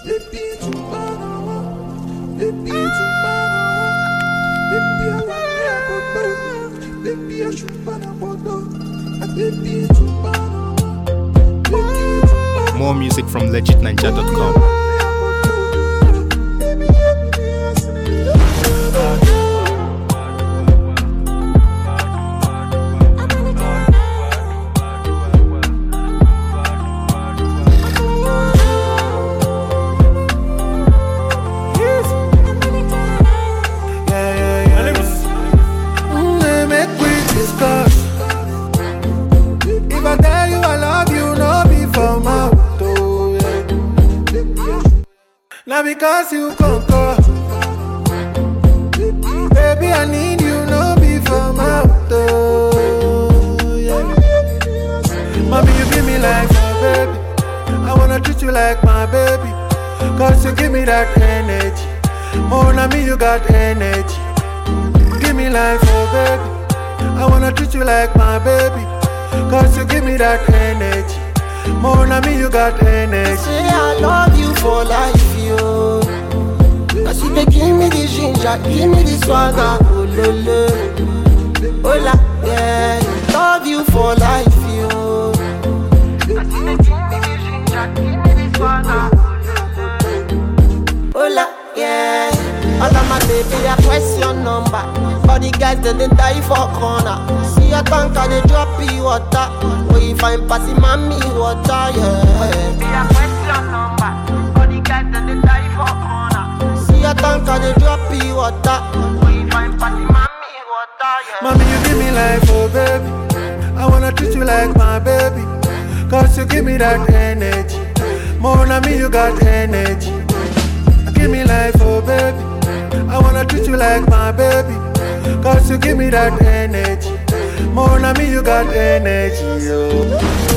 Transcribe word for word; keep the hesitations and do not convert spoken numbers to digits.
More music from legit ninja dot com. Now because you conquer, baby, I need you, no be for my auto, yeah. Mommy, you give me life, my baby. I wanna treat you like my baby, cause you give me that energy. Oh, now me, you got energy. Give me life, oh baby. I wanna treat you like my baby, cause you give me that energy. More than me, you got energy. Say I love you for life, yo. Cause you dey give me the ginger, give me the swagger, oh lele, oh la, yeah. Love you for life, yo. Cause you dey give me the ginger, give me the swagger, oh la, yeah. All of my baby, I press your number. All the guys that they die for corner. See your tanker, they drop you water. Where you find passing mommy water, yeah. Baby, I press your number. All the guys that they die for corner. See your tanker, they drop you water. Where you find passing mommy water, yeah. Mommy, you give me life, oh baby. I wanna treat you like my baby, cause you give me that energy. More than me, you got energy. Give me life, oh baby. I wanna treat you like my baby, cause you give me that energy. More than me, you got energy, yo.